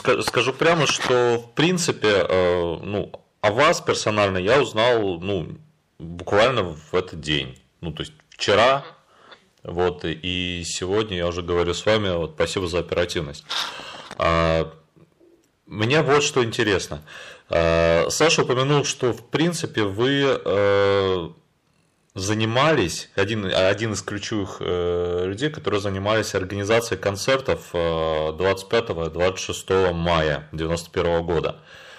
скажу прямо, что в принципе, ну, о вас персонально я узнал, ну, буквально в этот день. Ну, то есть вчера, вот, и сегодня я уже говорю с вами, вот, спасибо за оперативность. Мне вот что интересно. Саша упомянул, что в принципе вы занимались, один из ключевых людей, которые занимались организацией концертов 25-26 мая 1991 года.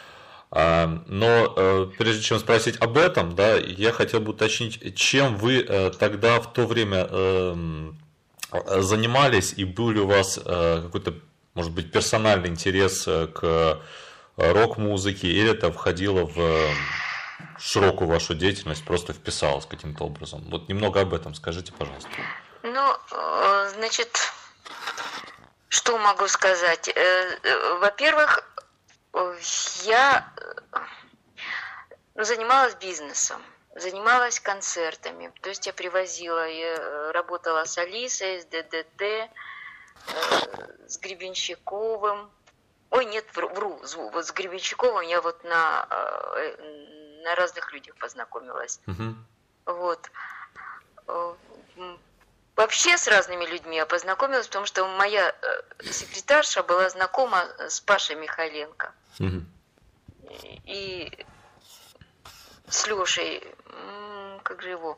Но прежде чем спросить об этом, да, я хотел бы уточнить, чем вы тогда в то время занимались, и был ли у вас какой-то, может быть, персональный интерес к рок-музыке, или это входило в широкую вашу деятельность, просто вписалось каким-то образом? Вот немного об этом скажите, пожалуйста. Ну, значит, что могу сказать? Во-первых, я занималась бизнесом, занималась концертами. То есть я привозила, я работала с Алисой, с ДДТ, с Гребенщиковым. Ой, нет, вру, вот с Гребенщиковым я вот на разных людях познакомилась. Вот. Вообще с разными людьми я познакомилась, потому что моя секретарша была знакома с Пашей Михайленко. И с Лешей, как же его?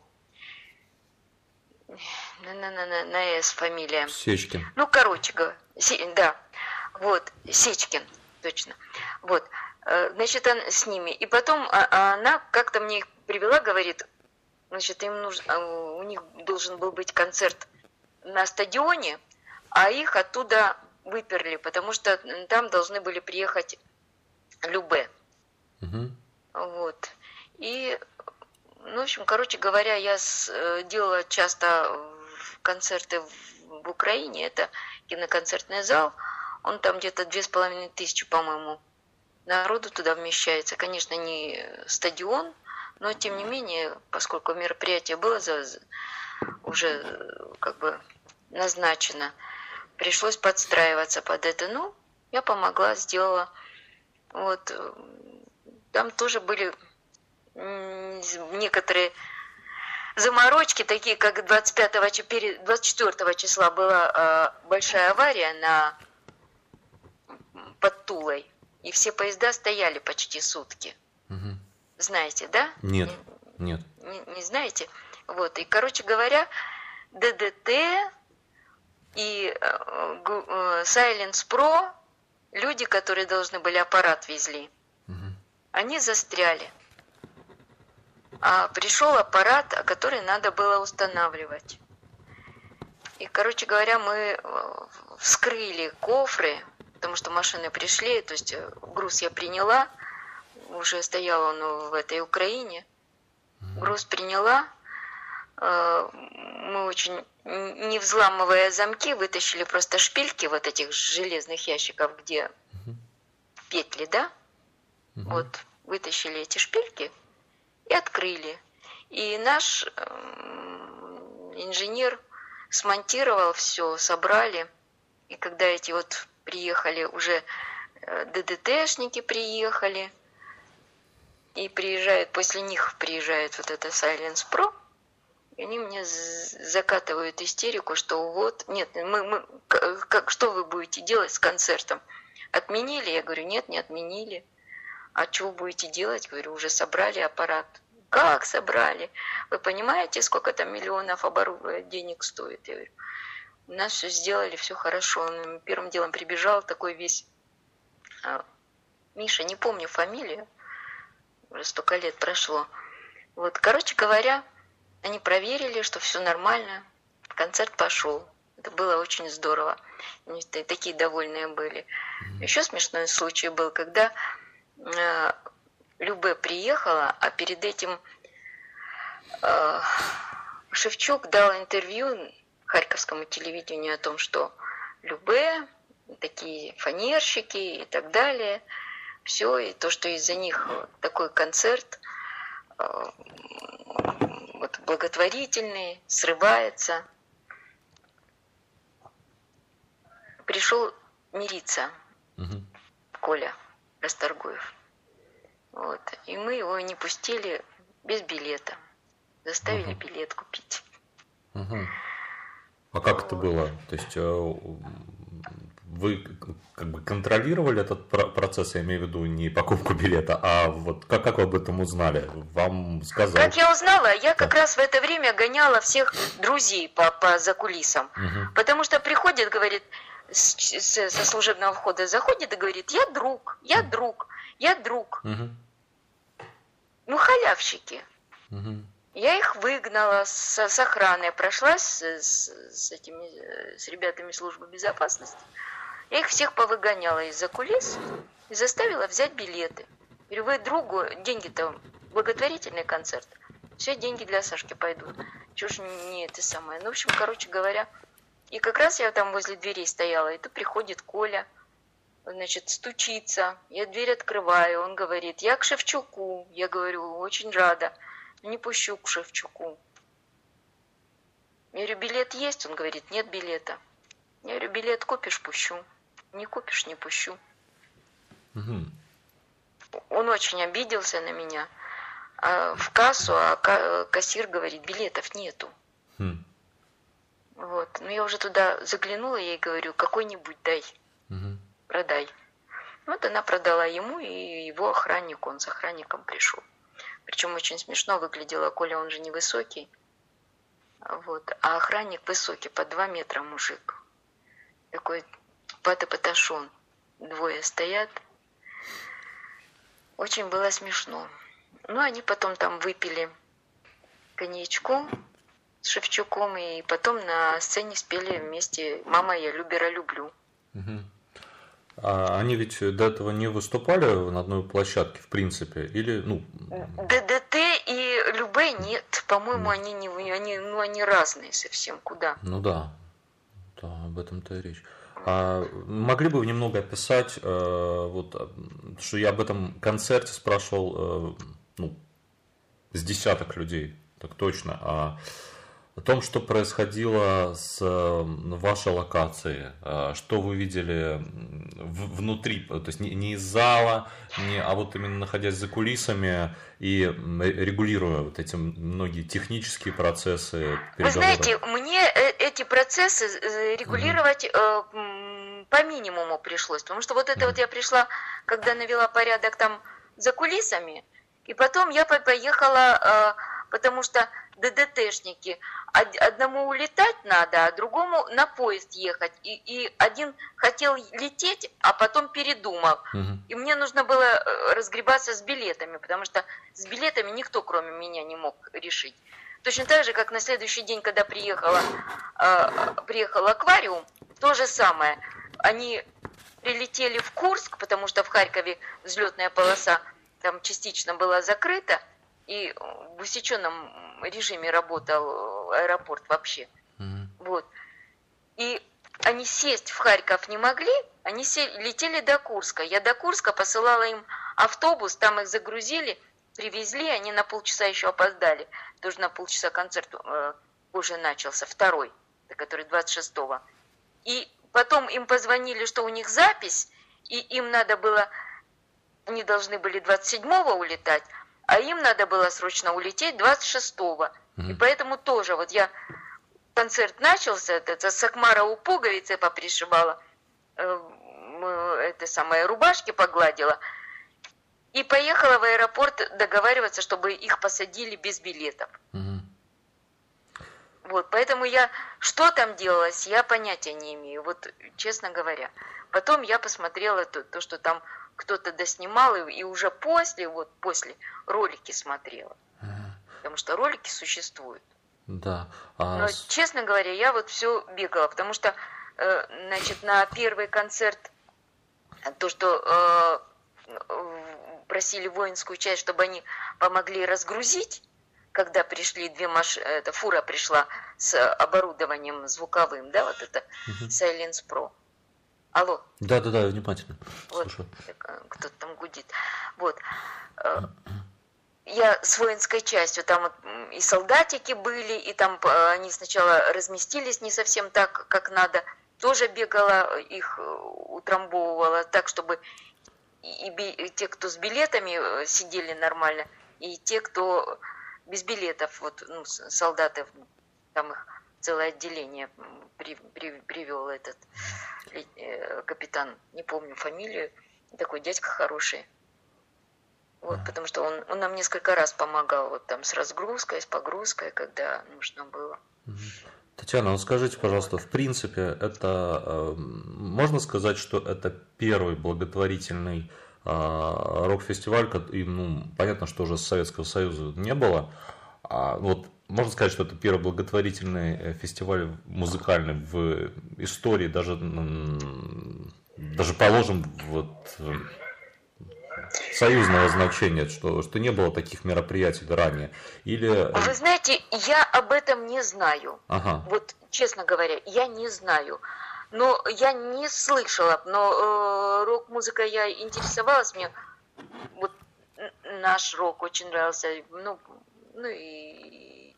На «С» фамилия. Сечкин. Ну, короче говоря, да. Вот, Сечкин, точно. Вот, значит, он с ними. И потом она как-то мне их привела, говорит, значит, им нужно, у них должен был быть концерт на стадионе, а их оттуда выперли, потому что там должны были приехать Любэ. Вот. И, ну, в общем, короче говоря, я делала часто концерты в Украине, это киноконцертный зал, он там где-то 2500, по-моему, народу туда вмещается. Конечно, не стадион, но тем не менее, поскольку мероприятие было уже как бы назначено, пришлось подстраиваться под это. Ну, я помогла, сделала. Вот. Там тоже были некоторые заморочки, такие как 24 числа была большая авария под Тулой, и все поезда стояли почти сутки. Знаете, да? Нет. Не знаете? Вот, и, короче говоря, ДДТ и Silence Pro, люди, которые должны были аппарат везли, они застряли. А пришел аппарат, который надо было устанавливать. И, короче говоря, мы вскрыли кофры, потому что машины пришли, то есть груз я приняла, уже стоял он в этой Украине, груз приняла, мы очень, не взламывая замки, вытащили просто шпильки вот этих железных ящиков, где петли, да, вот, вытащили эти шпильки и открыли. И наш инженер смонтировал все, собрали, и когда эти вот приехали, уже ДДТшники приехали, и приезжают, после них приезжает вот это Silence Pro, и они мне закатывают истерику, что вот, нет, что вы будете делать с концертом? Отменили? Я говорю, нет, не отменили. А что вы будете делать? Говорю, уже собрали аппарат. Как собрали? Вы понимаете, сколько там миллионов денег стоит? Я говорю, у нас все сделали, все хорошо. Он первым делом прибежал, такой весь, Миша, не помню фамилию, уже столько лет прошло. Вот, короче говоря, они проверили, что все нормально, концерт пошел. Это было очень здорово. Они такие довольные были. Еще смешной случай был, когда Любэ приехала, а перед этим Шевчук дал интервью харьковскому телевидению о том, что Любэ, такие фанерщики и так далее, все, и то, что из-за них такой концерт вот, благотворительный, срывается. Пришел мириться. Коля Расторгуев. Вот. И мы его не пустили без билета. Заставили билет купить. А как это было? То есть вы как бы контролировали этот процесс, я имею в виду не покупку билета, а вот как вы об этом узнали? Вам сказали? Как я узнала, я как раз в это время гоняла всех друзей по закулисам. Потому что приходит, говорит, со служебного входа заходит и говорит, я друг. Ну, халявщики. Я их выгнала с охраной, прошлась с ребятами службы безопасности. Я их всех повыгоняла из-за кулис и заставила взять билеты. Говорю, вы другу, деньги-то, благотворительный концерт, все деньги для Сашки пойдут. Чего ж не это самое. Ну, в общем, короче говоря, и как раз я там возле дверей стояла, и тут приходит Коля, значит, стучится, я дверь открываю, он говорит, я к Шевчуку. Я говорю, очень рада, не пущу к Шевчуку. Я говорю, билет есть? Он говорит, нет билета. Я говорю, билет купишь, пущу. Не купишь, не пущу. Он очень обиделся на меня. В кассу, кассир говорит, билетов нету. Вот. Ну, я уже туда заглянула, я ей говорю, какой-нибудь дай, продай. Вот она продала ему и его охраннику, он с охранником пришел. Причем очень смешно выглядело, Коля, он же невысокий. Вот. А охранник высокий, по 2 метра мужик. Такой патопаташон. Двое стоят. Очень было смешно. Ну, они потом там выпили коньячку с Шевчуком, и потом на сцене спели вместе «Мама, я Любера люблю». А они ведь до этого не выступали на одной площадке, в принципе, или, ну... ДДТ и Любэ нет, по-моему, они разные совсем, куда. Ну да, об этом-то и речь. А могли бы вы немного описать, вот, что я об этом концерте спрашивал, с десяток людей, так точно, о том, что происходило с вашей локацией, что вы видели внутри, то есть не из зала, а вот именно находясь за кулисами и регулируя вот эти многие технические процессы. Вы знаете, мне эти процессы регулировать по минимуму пришлось, потому что вот это вот я пришла, когда навела порядок там за кулисами, и потом я поехала, потому что ДДТшники, одному улетать надо, а другому на поезд ехать. И один хотел лететь, а потом передумал. И мне нужно было разгребаться с билетами, потому что с билетами никто, кроме меня, не мог решить. Точно так же, как на следующий день, когда приехал аквариум, то же самое. Они прилетели в Курск, потому что в Харькове взлетная полоса там частично была закрыта, и в усеченном режиме работал аэропорт вообще. Вот. И они сесть в Харьков не могли, они летели до Курска. Я до Курска посылала им автобус, там их загрузили, привезли, они на полчаса еще опоздали. Тоже на полчаса концерт позже начался, второй, который 26-го. И потом им позвонили, что у них запись, и им надо было, они должны были 27-го улетать, а им надо было срочно улететь 26-го. И поэтому тоже, вот концерт начался, это Сакмара у пуговицы попришибала, рубашки погладила, и поехала в аэропорт договариваться, чтобы их посадили без билетов. Вот, поэтому что там делалось, я понятия не имею, вот честно говоря. Потом я посмотрела то, что там кто-то доснимал, и уже после ролики смотрела. Потому что ролики существуют. Да. Но, честно говоря, я вот все бегала, потому что, на первый концерт, то, что просили воинскую часть, чтобы они помогли разгрузить, когда пришли фура пришла с оборудованием звуковым, да, вот это Silence Pro. Алло. Да, внимательно. Вот, кто-то там гудит. Вот. Я с воинской частью, там вот и солдатики были, и там они сначала разместились не совсем так, как надо. Тоже бегала, их утрамбовывала так, чтобы и те, кто с билетами сидели нормально, и те, кто без билетов, вот, ну, солдаты, там их целое отделение привел этот капитан, не помню фамилию, такой дядька хороший. Вот, потому что он нам несколько раз помогал вот там с разгрузкой, с погрузкой, когда нужно было. Татьяна, ну скажите, пожалуйста, в принципе, это можно сказать, что это первый благотворительный рок-фестиваль, и, ну, понятно, что уже Советского Союза не было. Вот можно сказать, что это первый благотворительный фестиваль музыкальный в истории, даже положим, вот союзного значения, что не было таких мероприятий ранее. Или... Вы знаете, я об этом не знаю. Ага. Вот, честно говоря, я не знаю. Но я не слышала, но рок-музыка я интересовалась, мне вот наш рок очень нравился, ну и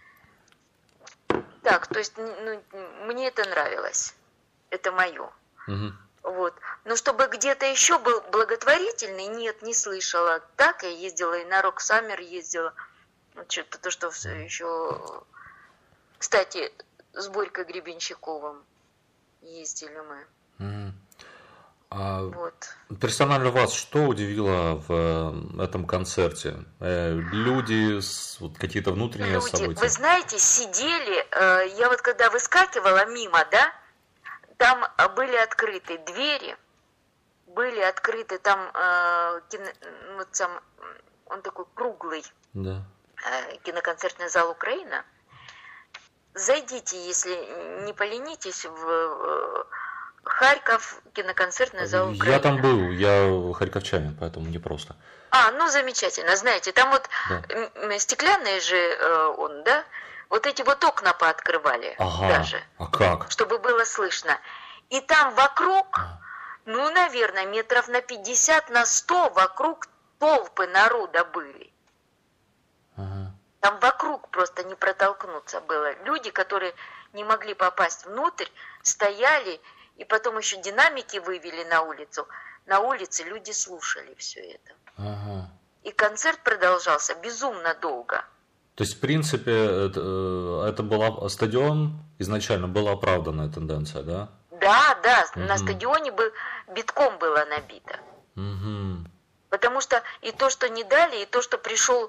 так, то есть, ну, мне это нравилось, это мое. Угу. Вот. Но чтобы где-то еще был благотворительный, нет, не слышала. Так я ездила и на Рок Саммер ездила. Что-то то, что еще... Кстати, с Борькой Гребенщиковым ездили мы. Вот. Персонально вас что удивило в этом концерте? Люди, вот какие-то внутренние события? Вы знаете, сидели, я вот когда выскакивала мимо, да, там были открыты двери, были открыты там, вот сам, он такой круглый, да. Киноконцертный зал Украина. Зайдите, если не поленитесь, в Харьков, киноконцертный зал Украина. Я там был, я харьковчанин, поэтому не просто. Ну замечательно, знаете, там вот да. Стеклянные же он, да? Вот эти вот окна пооткрывали даже. А как? Чтобы было слышно. И там вокруг, ну, наверное, метров на 50, на 100 вокруг толпы народа были. Там вокруг просто не протолкнуться было. Люди, которые не могли попасть внутрь, стояли, и потом еще динамики вывели на улицу. На улице люди слушали все это. И концерт продолжался безумно долго. То есть, в принципе, это был стадион, изначально была оправданная тенденция, да? Да, на стадионе битком было набито. Потому что и то, что не дали, и то, что пришел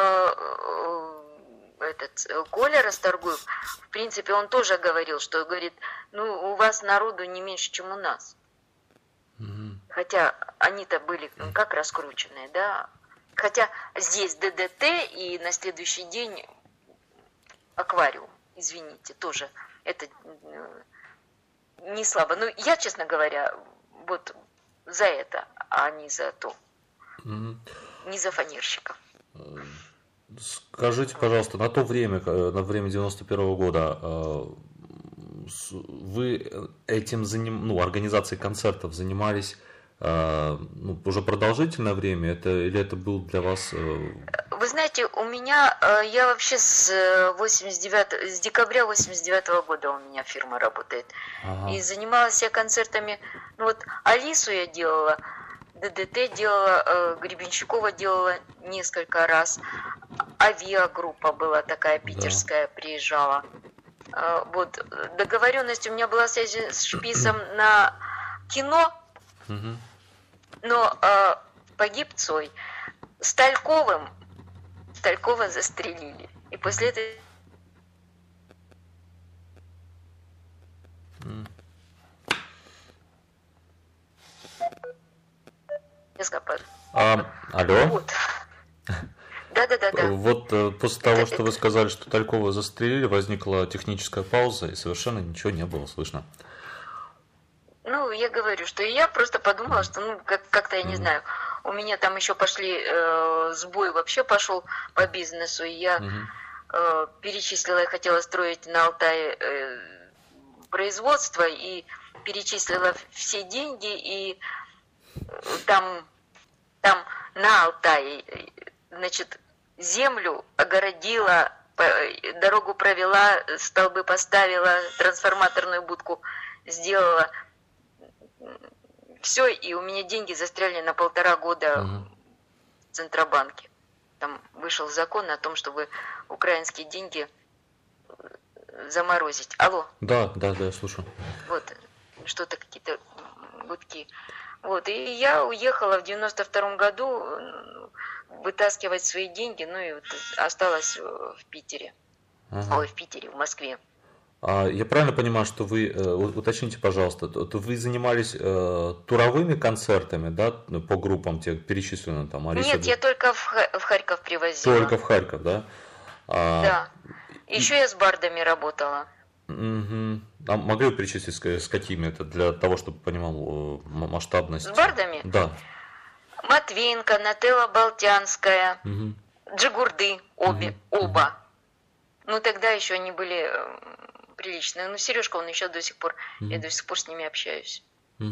Коля Расторгуев, в принципе, он тоже говорил, что, говорит, ну, у вас народу не меньше, чем у нас. Хотя они-то были как раскрученные, да? Хотя здесь ДДТ и на следующий день аквариум, извините, тоже это не слабо. Ну, я, честно говоря, вот за это, а не за то. Не за фанерщиков. Скажите, пожалуйста, на время 91-го года вы этим организацией концертов занимались уже продолжительное время, или это был для вас... Вы знаете, у меня, я вообще с декабря 89-го года у меня фирма работает. И занималась я концертами, ну вот Алису я делала, ДДТ делала, Гребенщикова делала несколько раз. Авиагруппа была такая питерская, приезжала. Вот, договоренность у меня была связь с Шписом на кино, но погиб Цой. Сталькова застрелили. И после этого... Алло? Вот. Да. Вот после того, что вы сказали, что Талькова застрелили, возникла техническая пауза, и совершенно ничего не было слышно. Ну, я говорю, что я просто подумала, что, ну, как-то, я не знаю, у меня там еще пошли, сбой вообще пошел по бизнесу, и я перечислила, я хотела строить на Алтае производство, и перечислила все деньги, и там на Алтае, значит, землю огородила, дорогу провела, столбы поставила, трансформаторную будку сделала. все, и у меня деньги застряли на 1,5 года в Центробанке. Там вышел закон о том, чтобы украинские деньги заморозить. Алло. Да, слушаю. Вот, что-то какие-то гудки. Вот, и я уехала в 92 году вытаскивать свои деньги, ну и вот осталась в Питере. Ой, в Питере, в Москве. Я правильно понимаю, что вы, уточните, пожалуйста, то вы занимались туровыми концертами, да, по группам тех перечисленным там? Нет, я только в Харьков привозила. Только в Харьков, да? Да. Еще я с бардами работала. А могли бы перечислить, с какими это, для того, чтобы понимал масштабность? С бардами? Да. Матвеенко, Нателла Болтянская, Джигурды, оба. Ну, тогда еще они были приличные. Ну, Сережка, он еще до сих пор, я до сих пор с ними общаюсь.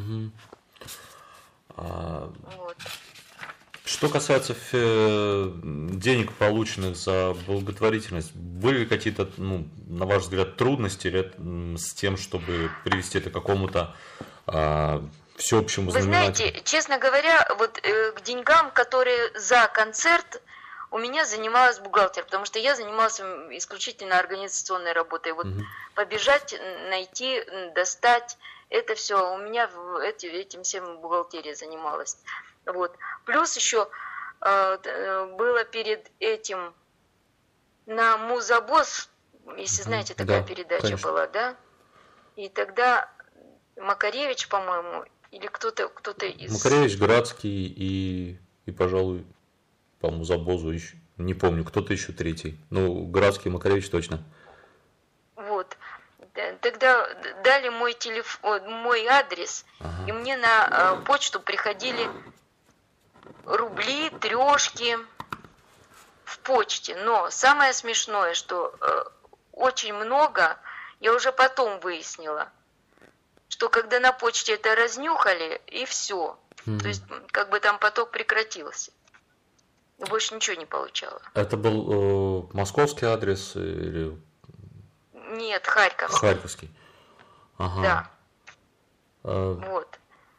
Вот. Что касается денег, полученных за благотворительность, были ли какие-то, ну, на ваш взгляд, трудности с тем, чтобы привести это к какому-то всеобщему знаменателю? Вы знаете, честно говоря, вот к деньгам, которые за концерт, у меня занималась бухгалтер, потому что я занималась исключительно организационной работой. Вот побежать, найти, достать, это все у меня этим всем бухгалтерия занималась. Вот. Плюс еще было перед этим на Музабос, если знаете, такая передача конечно. Была, да? И тогда Макаревич, по-моему, или кто-то из... Макаревич, Градский и пожалуй, по Музабозу еще, не помню, кто-то еще третий. Ну, Градский, Макаревич точно. Вот. Тогда дали мой телефон, мой адрес, и мне на почту приходили рубли, трешки в почте. Но самое смешное, что очень много, я уже потом выяснила, что когда на почте это разнюхали, и все. То есть, как бы там поток прекратился. И больше ничего не получала. Это был московский адрес или... Нет, Харьковский. Харьковский. Ага. Да. Вот.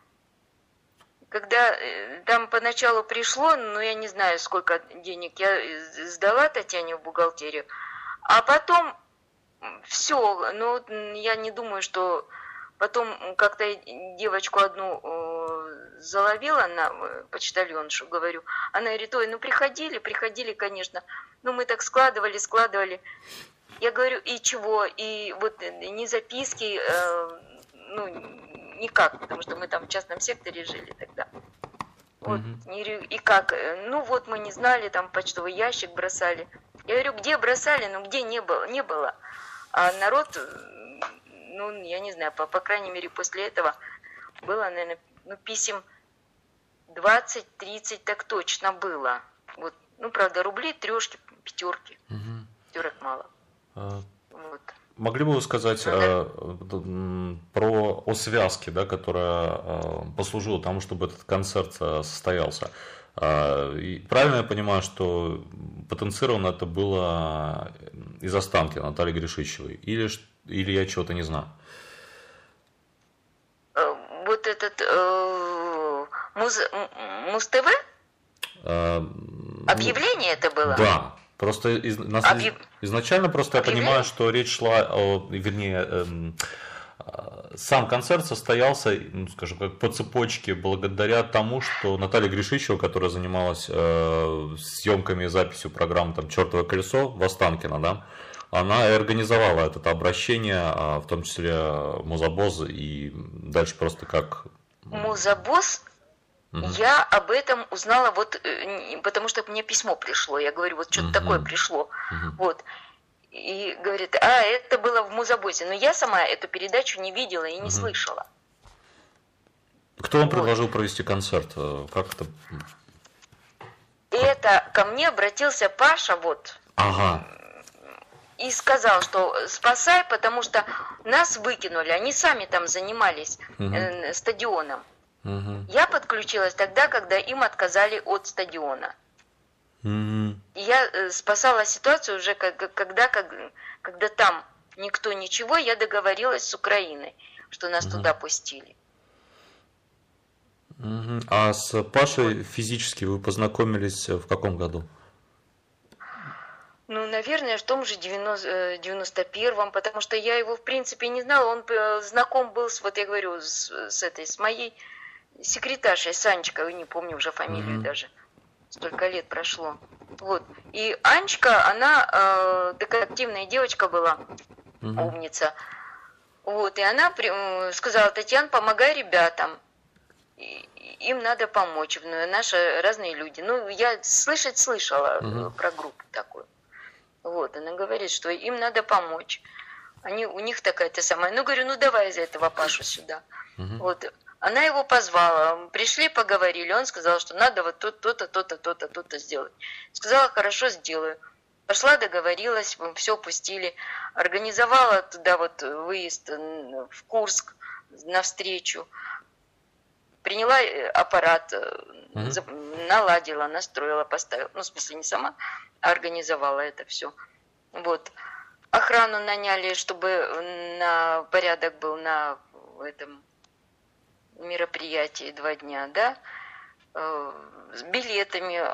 Когда там поначалу пришло, ну я не знаю, сколько денег я сдала Татьяне в бухгалтерию, а потом все, ну я не думаю, что потом как-то девочку одну заловила на почтальоншу, говорю, она говорит, ой, ну приходили, конечно, ну мы так складывали. Я говорю, и чего, и вот ни записки, ну никак, потому что мы там в частном секторе жили тогда. Вот, и как, ну вот мы не знали, там почтовый ящик бросали. Я говорю, где бросали, ну где не было. А народ, ну я не знаю, по крайней мере после этого было, наверное, ну писем 20-30 так точно было. Вот, ну правда, рубли, трешки, пятерки. Пятерок мало. Вот. Могли бы вы сказать о связке, да, которая послужила тому, чтобы этот концерт состоялся? И правильно я понимаю, что потенцировано это было из Останки Натальи Гришичевой? Или я чего-то не знаю? Вот этот Муз-ТВ? Объявление это было? Да. Просто изначально просто я понимаю, что речь шла сам концерт состоялся, ну, скажем, как по цепочке, благодаря тому, что Наталья Гришичева, которая занималась съемками и записью программы там «Чертово колесо» в Останкино, да, она и организовала это обращение, в том числе Музабоз, и дальше просто как... Музабоз? Я об этом узнала вот, потому что мне письмо пришло. Я говорю, вот что-то такое пришло. Вот. И говорит, это было в Музабозе. Но я сама эту передачу не видела и не слышала. Кто вам предложил провести концерт? Как это? Это ко мне обратился Паша, вот. И сказал, что спасай, потому что нас выкинули. Они сами там занимались стадионом. Я подключилась тогда, когда им отказали от стадиона. Я спасала ситуацию уже, когда там никто ничего, я договорилась с Украиной, что нас туда пустили. Мгм. А с Пашей физически вы познакомились в каком году? Ну, наверное, в том же 91-м, потому что я его, в принципе, не знала. Он знаком был с, вот я говорю, с моей секретаршей, Санечкой, не помню уже фамилию Мгм. даже. Столько лет прошло. Вот. И Анечка, она такая активная девочка была, Мгм. умница. Вот. И она сказала: Татьяна, помогай ребятам. Им надо помочь. Наши разные люди. Ну, я слышала Мгм. про группу такую. Вот, она говорит, что им надо помочь. У них такая-то самая. Ну, говорю, ну давай из этого Пашу сюда. Мгм. Вот. Она его позвала, пришли, поговорили. Он сказал, что надо вот тут, то-то, то-то, то-то, то-то сделать. Сказала, хорошо, сделаю. Пошла, договорилась, все пустили. Организовала туда вот выезд в Курск навстречу. Приняла аппарат, Мгм. наладила, настроила, поставила. Ну, в смысле, не сама, а организовала это все. Вот. Охрану наняли, чтобы на порядок был на этом мероприятии 2 дня, да. С билетами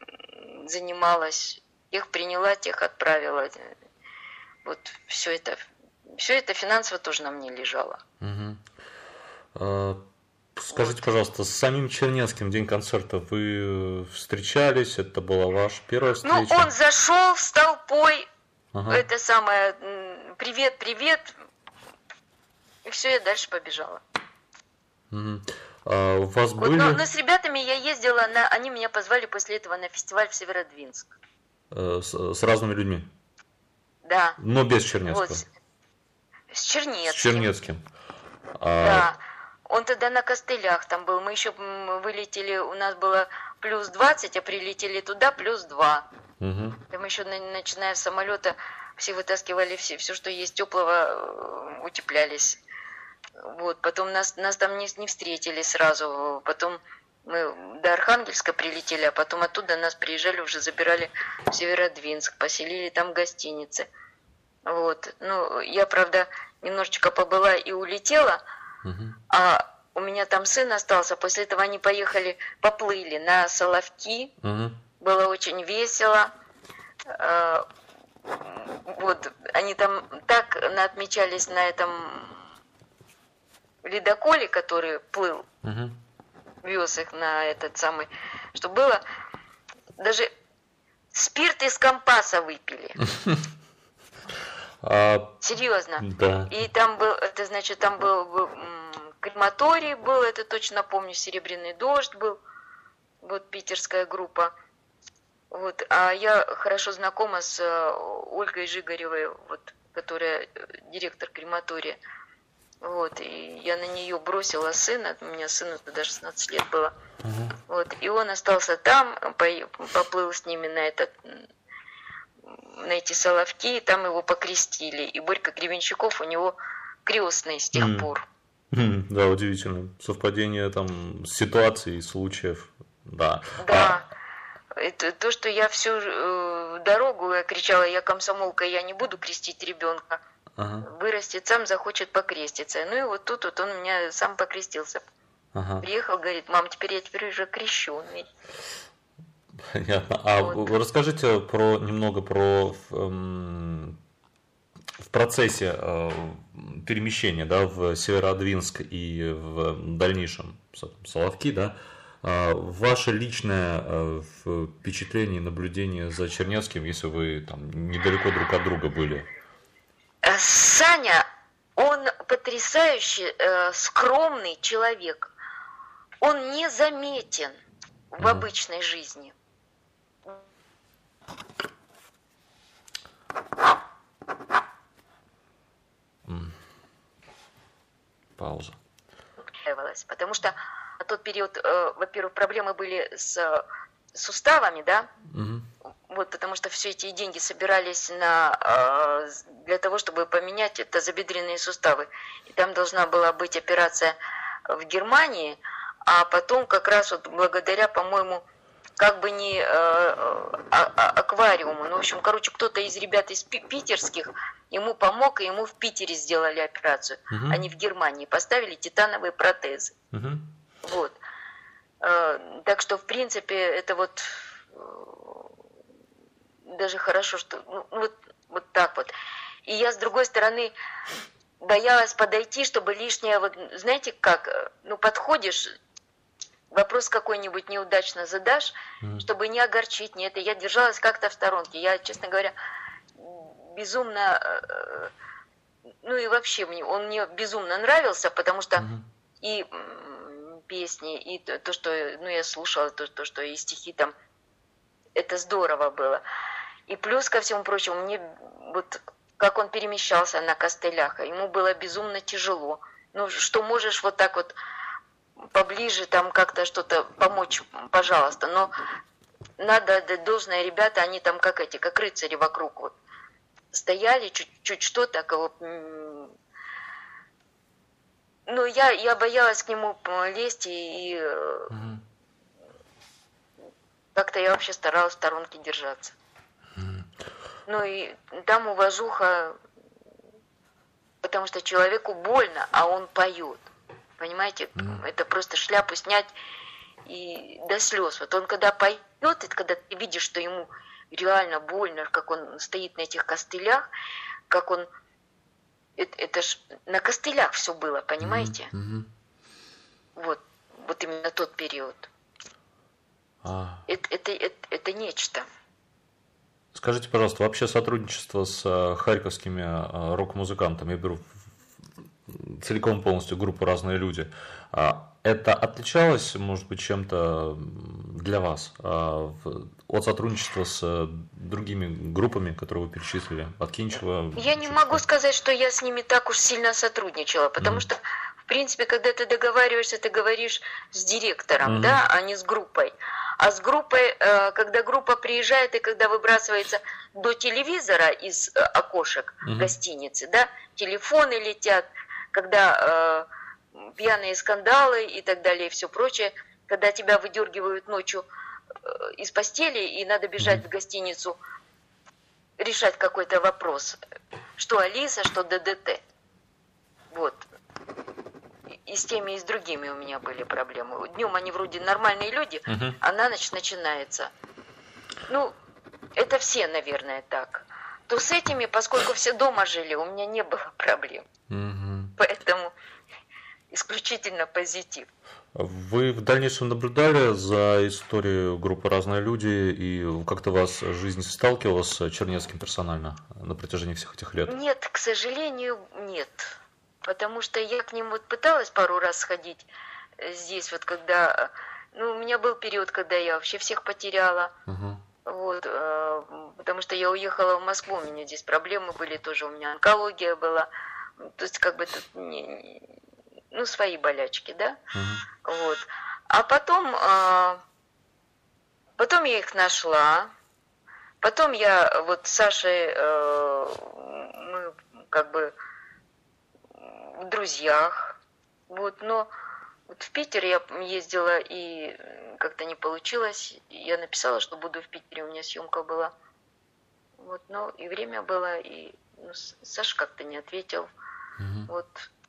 занималась, их приняла, тех отправила. Вот все это финансово тоже на мне лежало. Мгм. А, Скажите, Вот. пожалуйста, с самим Чернецким день концерта вы встречались? Это была ваша первая Ну, встреча? он зашел с толпой, Ага. это самое, привет, привет, и все, я дальше побежала. Мгм. А у вас Вот, но были с ребятами я ездила, они меня позвали после этого на фестиваль в Северодвинск. с разными людьми, Да, но без вот, Чернецкого, с с Чернецким. Чернецким. А, Да, он тогда на костылях там был. Мы еще вылетели, у нас было плюс 20, а прилетели туда плюс 2. мгм. Там еще начиная с самолета все вытаскивали все, что есть теплого, утеплялись. Вот, потом нас там не встретили сразу. Потом мы до Архангельска прилетели, а потом оттуда нас приезжали, уже забирали в Северодвинск, поселили там в гостинице. Вот. Ну, я, правда, немножечко побыла и улетела, Мгм. а у меня там сын остался. После этого они поплыли на Соловки. Мгм. Было очень весело. Вот, они там так отмечались на этом ледоколе, который плыл, Мгм. вез их на этот самый, что было, даже спирт из компаса выпили. А, Серьезно. да. И там был, это значит, там был крематорий был, это точно помню, Серебряный дождь был, вот питерская группа. Вот, а я хорошо знакома с Ольгой Жигаревой, вот, которая директор крематория. Вот, и я на нее бросила сына, у меня сыну тогда 16 лет было. Мгм. Вот, и он остался там, поплыл с ними на эти Соловки, и там его покрестили. И Борька Гребенщиков у него крестный с тех М. пор. Да, удивительно. Совпадение там ситуаций, случаев. Да. Да. Это то, что я всю дорогу я кричала: я комсомолка, я не буду крестить ребенка. Ага, Вырастет сам, захочет покреститься. Ну и вот тут вот он меня сам покрестился. ага. Приехал, говорит: мам, я теперь уже крещеный. Понятно. А Вот. расскажите немного про в процессе перемещения, да, в Северодвинск и в дальнейшем Соловки, да, ваше личное впечатление и наблюдение за Чернецким, если вы там недалеко друг от друга были? Саня, он потрясающий, скромный человек. Он незаметен в Мгм. обычной жизни. Пауза. Потому что в тот период, во-первых, проблемы были с суставами, да, Мгм. вот, потому что все эти деньги собирались для того, чтобы поменять тазобедренные суставы. И там должна была быть операция в Германии, а потом как раз вот благодаря, по-моему, как бы не аквариуму, ну, в общем, короче, кто-то из ребят из питерских ему помог, и ему в Питере сделали операцию, Мгм. а не в Германии, поставили титановые протезы. Мгм. Вот. Так что, в принципе, это вот даже хорошо, что вот так вот. И я, с другой стороны, боялась подойти, чтобы лишнее, вот, знаете как, подходишь, вопрос какой-нибудь неудачно задашь, чтобы не огорчить, не это. Я держалась как-то в сторонке. Я, честно говоря, безумно, и вообще он мне безумно нравился, потому что и песни, и то, что, я слушала, то, что и стихи там, это здорово было. И плюс ко всему прочему, мне вот как он перемещался на костылях, ему было безумно тяжело. Что можешь вот так вот поближе там как-то что-то помочь, пожалуйста. Но надо отдать должное, ребята, они там как рыцари вокруг вот стояли, чуть что так вот. Я боялась к нему лезть и как-то я вообще старалась в сторонке держаться. И там уважуха, потому что человеку больно, а он поет. Понимаете, это просто шляпу снять и до слез. Вот он когда поет, и когда ты видишь, что ему реально больно, как он стоит на этих костылях, как он... Это ж на костылях все было, понимаете? Вот именно тот период. Это нечто. Скажите, пожалуйста, вообще сотрудничество с харьковскими рок-музыкантами, я беру целиком полностью группу «Разные люди», это отличалось, может быть, чем-то для вас от сотрудничества с другими группами, которые вы перечислили, от Кинчева? Я не могу сказать, что я с ними так уж сильно сотрудничала, потому что, в принципе, когда ты договариваешься, ты говоришь с директором, да, а не с группой. А с группой, когда группа приезжает и когда выбрасывается до телевизора из окошек гостиницы, да, телефоны летят, когда пьяные скандалы и так далее, и все прочее, когда тебя выдергивают ночью из постели и надо бежать в гостиницу, решать какой-то вопрос. Что Алиса, что ДДТ. Вот. И с теми, и с другими у меня были проблемы. Днем они вроде нормальные люди, а на ночь начинается. Это все, наверное, так. То с этими, поскольку все дома жили, у меня не было проблем. Поэтому исключительно позитив. Вы в дальнейшем наблюдали за историей группы «Разные люди» и как-то вас жизнь сталкивала с Чернецким персонально на протяжении всех этих лет? Нет, к сожалению, нет. Потому что я к ним пыталась пару раз сходить здесь, вот когда... у меня был период, когда я вообще всех потеряла. Вот, потому что я уехала в Москву, у меня здесь проблемы были тоже, у меня онкология была. То есть как бы тут свои болячки, да? Вот. А потом я их нашла. Потом я вот с Сашей, мы как бы в друзьях. Вот, но вот в Питер я ездила и как-то не получилось. Я написала, что буду в Питере, у меня съемка была. Вот, и время было, и Саша как-то не ответил. Вот.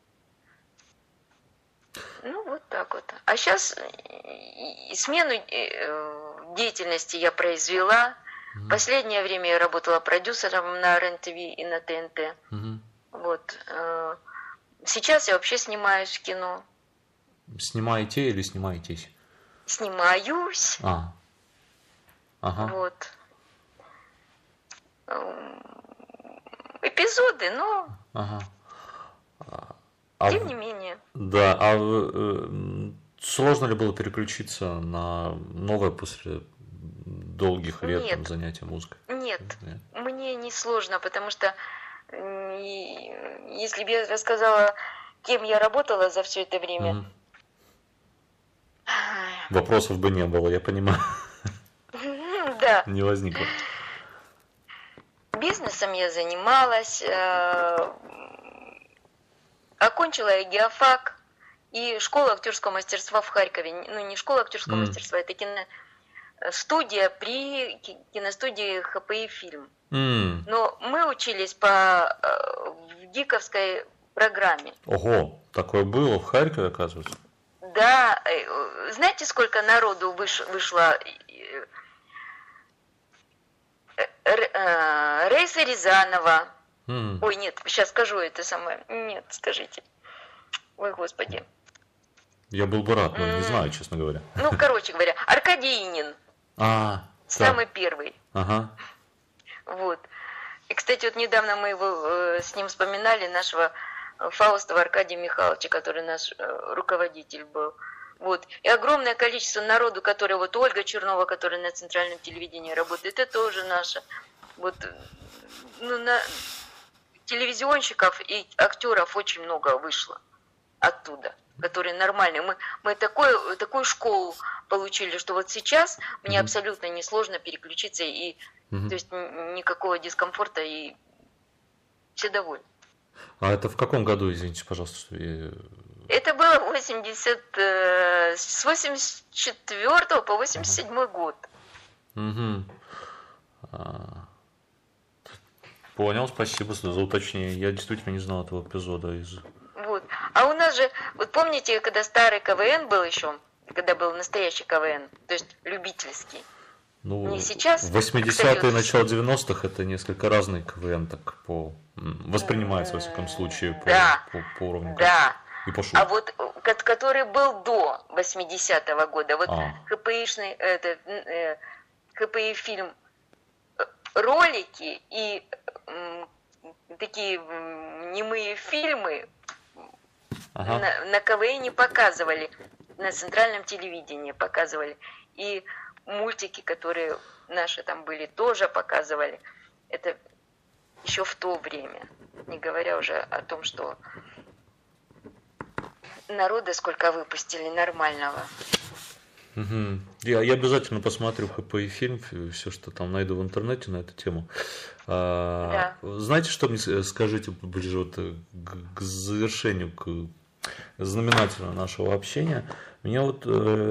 Вот так вот. А сейчас смену деятельности я произвела. Последнее время я работала продюсером на РЕН-ТВ и на ТНТ. Вот. Сейчас я вообще снимаюсь в кино. Снимаете или снимаетесь? Снимаюсь. Вот. Эпизоды, но... Тем не менее. Да, сложно ли было переключиться на новое после долгих лет занятия музыкой? Нет, мне не сложно, потому что если бы я рассказала, кем я работала за все это время... Вопросов бы не было, я понимаю. Да. Не возникло. Бизнесом я занималась... Окончила я геофак и школу актерского мастерства в Харькове. Не школа актерского мастерства, это киностудия при киностудии ХПИ «Фильм». Но мы учились в ГИКовской программе. Ого, такое было в Харькове, оказывается? Да, знаете, сколько народу вышло? Рейса Рязанова. Ой, нет, сейчас скажу это самое. Нет, скажите. Ой, Господи. Я был бы рад, но не знаю, честно говоря. Ну, короче говоря, Аркадий Инин. Самый первый. Ага. Вот. И, кстати, вот недавно мы его с ним вспоминали, нашего Фаустова Аркадия Михайловича, который наш руководитель был. Вот. И огромное количество народу, которое вот Ольга Чернова, которая на центральном телевидении работает, это тоже наша. Вот, ну, телевизионщиков и актеров очень много вышло оттуда, которые нормальные. Мы такую школу получили, что вот сейчас мне абсолютно несложно переключиться, и то есть никакого дискомфорта, и все довольны. А это в каком году, извините, пожалуйста, что я... Это было с 84 по 87 год. Понял, спасибо за уточнение. Я действительно не знал этого эпизода из... Вот. А у нас же, вот помните, когда старый КВН был еще, когда был настоящий КВН, то есть любительский? Ну, не сейчас. 80-е, начало 90-х это несколько разный КВН, так воспринимается, во всяком случае, по уровню. Да. И по шуму. А вот который был до 80-го года, вот ХПИ фильм, ролики и такие немые фильмы на КВН показывали, на центральном телевидении показывали. И мультики, которые наши там были, тоже показывали. Это еще в то время. Не говоря уже о том, что народа сколько выпустили нормального. Я обязательно посмотрю ХПИ фильм, все, что там найду в интернете на эту тему. Да. Знаете, что мне скажите ближе вот к завершению, к знаменателю нашего общения? Меня вот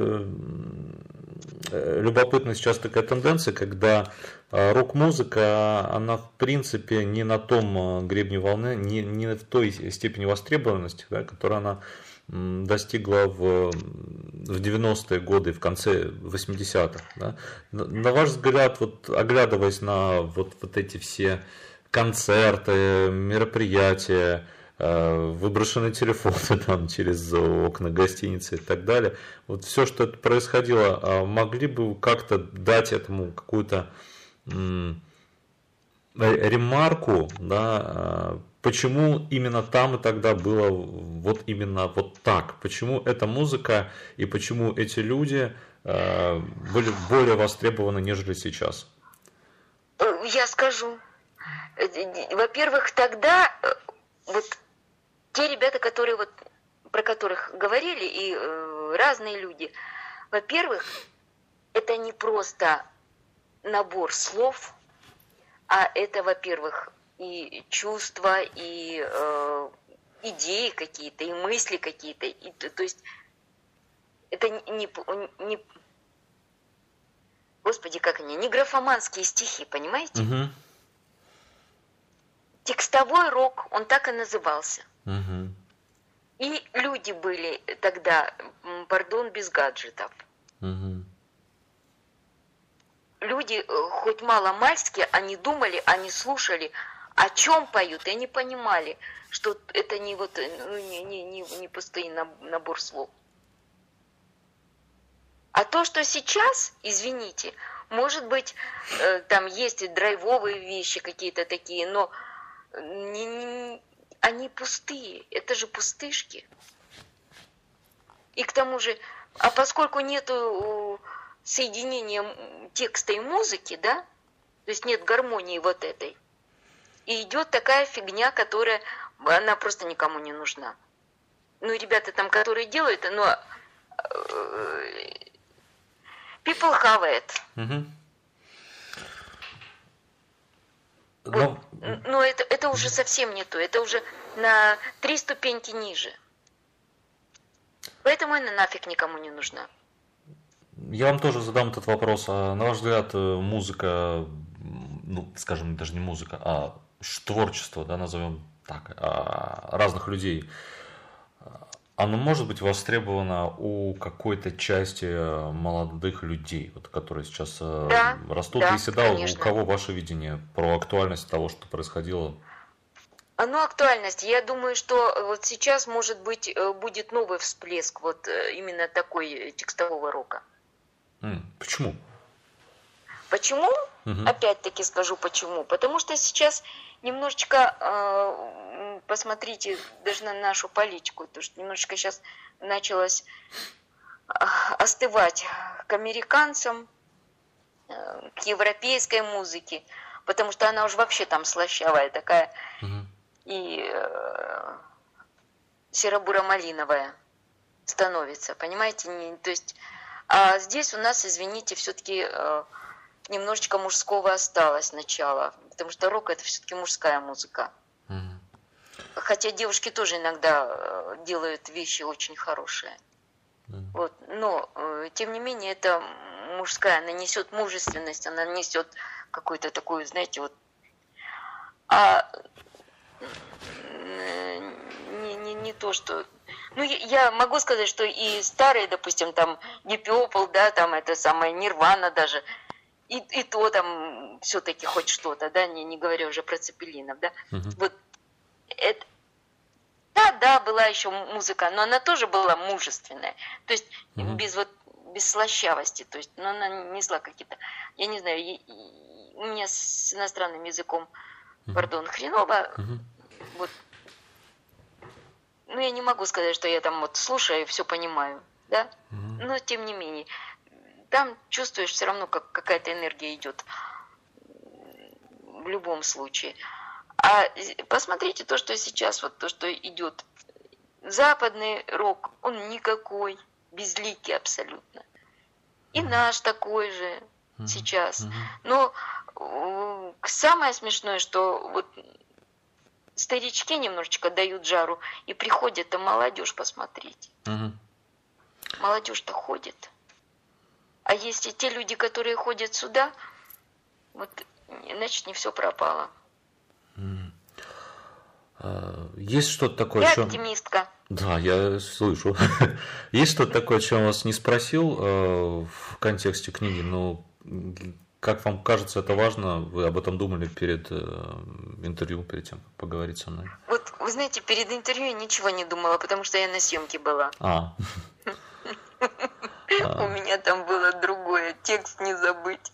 любопытна сейчас такая тенденция, когда рок-музыка, она в принципе не на том гребне волны, не в той степени востребованности, да, которую она достигла в 90-е годы, в конце 80-х. Да? На ваш взгляд, вот, оглядываясь на вот эти все концерты, мероприятия, выброшенные телефоны там, через окна гостиницы и так далее, вот все, что это происходило, могли бы как-то дать этому какую-то ремарку, да, почему именно там и тогда было вот именно вот так? Почему эта музыка и почему эти люди были более востребованы, нежели сейчас? Я скажу. Во-первых, тогда вот те ребята, которые вот, про которых говорили, и разные люди, во-первых, это не просто набор слов, а это, во-первых, и чувства, и идеи какие-то, и мысли какие-то. И, то есть это не Господи, как они, не графоманские стихи, понимаете? Угу. Текстовой рок, он так и назывался. Угу. И люди были тогда, пардон, без гаджетов. Угу. Люди, хоть мало-мальски, они думали, они слушали, о чем поют, и они понимали, что это не вот не пустый набор слов. А то, что сейчас, извините, может быть, там есть и драйвовые вещи какие-то такие, но они пустые, это же пустышки. И к тому же, а поскольку нету соединения текста и музыки, да, то есть нет гармонии вот этой, и идет такая фигня, которая, она просто никому не нужна. Ну, ребята там, которые делают, но people have it. Угу. Вот. Но это уже совсем не то, это уже на 3 ступеньки ниже. Поэтому она нафиг никому не нужна. Я вам тоже задам этот вопрос. А на ваш взгляд, музыка, ну, скажем, даже не музыка, а творчество, да, назовем так, разных людей, оно может быть востребовано у какой-то части молодых людей, вот, которые сейчас Да, растут. да, Если да, у конечно. кого ваше видение про актуальность того, что происходило? Ну, актуальность. Я думаю, что вот сейчас, может быть, будет новый всплеск вот именно такой текстового рока. Почему? Почему? Мгм. Опять-таки скажу почему. Потому что сейчас немножечко, посмотрите даже на нашу политику, то что немножечко сейчас началось остывать к американцам, к европейской музыке, потому что она уже вообще там слащавая такая Мгм. и серо-буро-малиновая становится, понимаете? То есть, а здесь у нас, извините, все-таки немножечко мужского осталось начало, потому что рок это все-таки мужская музыка. Мгм. Хотя девушки тоже иногда делают вещи очень хорошие. Вот. Но, тем не менее, это мужская, она несет мужественность, она несет какую-то такую, знаете, вот. А не то, что... Ну, я могу сказать, что и старые, допустим, там, Deep Purple, да, там, это самое, Nirvana даже, и то там все-таки хоть что-то, да, не говоря уже про Цепелинов, да. Мгм. Вот это... Да, была еще музыка, но она тоже была мужественная. То есть Мгм. без слащавости. То есть, но она несла какие-то, я не знаю, у меня с иностранным языком, пардон, хреново. Мгм. Вот. Ну, я не могу сказать, что я там вот слушаю и все понимаю, да. Но тем не менее, там чувствуешь все равно, как какая-то энергия идет в любом случае. А посмотрите то, что сейчас, вот то, что идет. Западный рок, он никакой, безликий абсолютно. И наш такой же сейчас. Но самое смешное, что вот старички немножечко дают жару, и приходит, а молодежь, посмотрите. Мгм. Молодежь-то ходит. А если те люди, которые ходят сюда, вот, значит, не все пропало. Есть что-то такое, Я о чем... оптимистка. Да, я слышу. Есть что-то такое, о чем вас не спросил в контексте книги, но как вам кажется, это важно? Вы об этом думали перед интервью, перед тем, как поговорить со мной? Вот, вы знаете, перед интервью я ничего не думала, потому что я на съемке была. У меня там было другое, текст не забыть.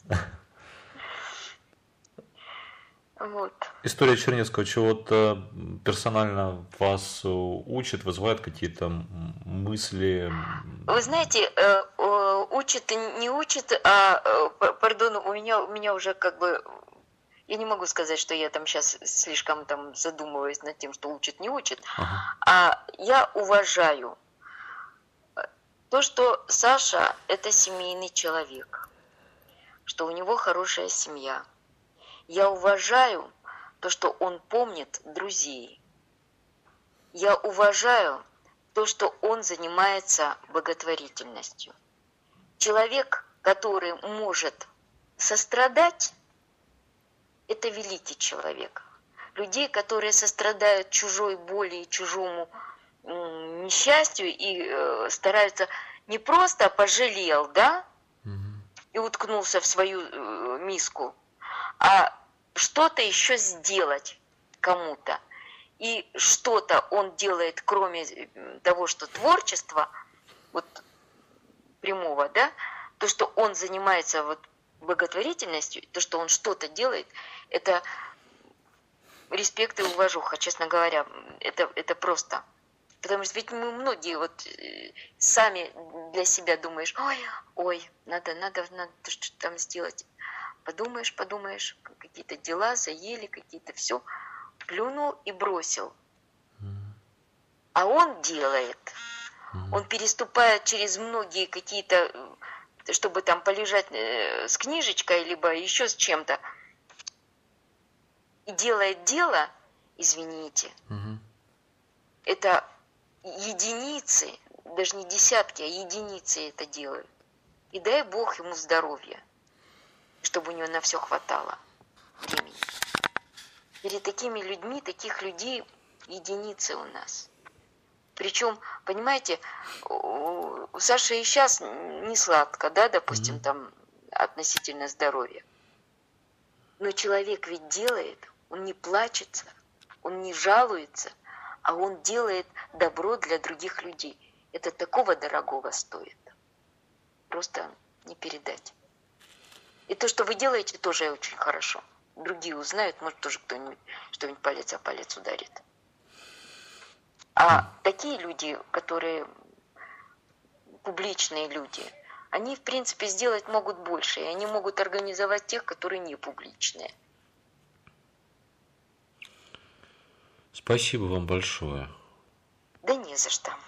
Вот. История Чернецкого чего-то персонально вас учит, вызывает какие-то мысли? Вы знаете, учит и не учит, пардон, у меня уже как бы, я не могу сказать, что я там сейчас слишком там задумываюсь над тем, что учит, не учит, а я уважаю то, что Саша это семейный человек, что у него хорошая семья. Я уважаю то, что он помнит друзей. Я уважаю то, что он занимается благотворительностью. Человек, который может сострадать, это великий человек. Людей, которые сострадают чужой боли и чужому несчастью и стараются не просто пожалел, да, и уткнулся в свою миску, а что-то еще сделать кому-то. И что-то он делает, кроме того, что творчество, вот прямого, да, то, что он занимается вот благотворительностью, то, что он что-то делает, это респект и уважуха, честно говоря, это просто. Потому что ведь мы многие вот сами для себя думаешь, ой, надо что-то там сделать. Подумаешь, какие-то дела заели, какие-то все, плюнул и бросил. А он делает. Он переступает через многие какие-то, чтобы там полежать с книжечкой, либо еще с чем-то. И делает дело, извините, это единицы, даже не десятки, а единицы это делают. И дай Бог ему здоровья, чтобы у него на все хватало времени. Перед такими людьми, таких людей единицы у нас. Причем, понимаете, у Саши и сейчас не сладко, да, допустим, там относительно здоровья. Но человек ведь делает, он не плачется, он не жалуется, а он делает добро для других людей. Это такого дорогого стоит. Просто не передать. И то, что вы делаете, тоже очень хорошо. Другие узнают, может, тоже кто-нибудь что-нибудь палец о палец ударит. А такие люди, которые публичные люди, они, в принципе, сделать могут больше, и они могут организовать тех, которые не публичные. Спасибо вам большое. Да не за что.